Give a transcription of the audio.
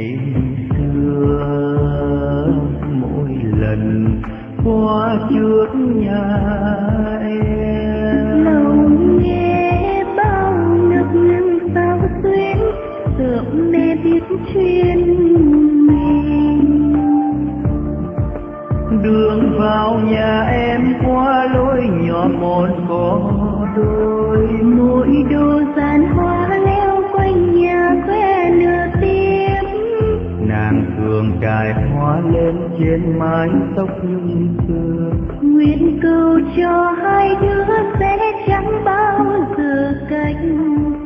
xưa mỗi lần qua trước nhà em. Lâu nghe bao nước nắng sao xuyến, sợ mẹ biết chuyện mình. Đường vào nhà em qua lối nhỏ một có đôi, mỗi đồ gian hoa leo quanh nhà khoe nửa tiếng. nàng thường cài hoa lên trên mái tóc nhung xưa. Nguyện cầu cho hai đứa sẽ chẳng bao giờ cách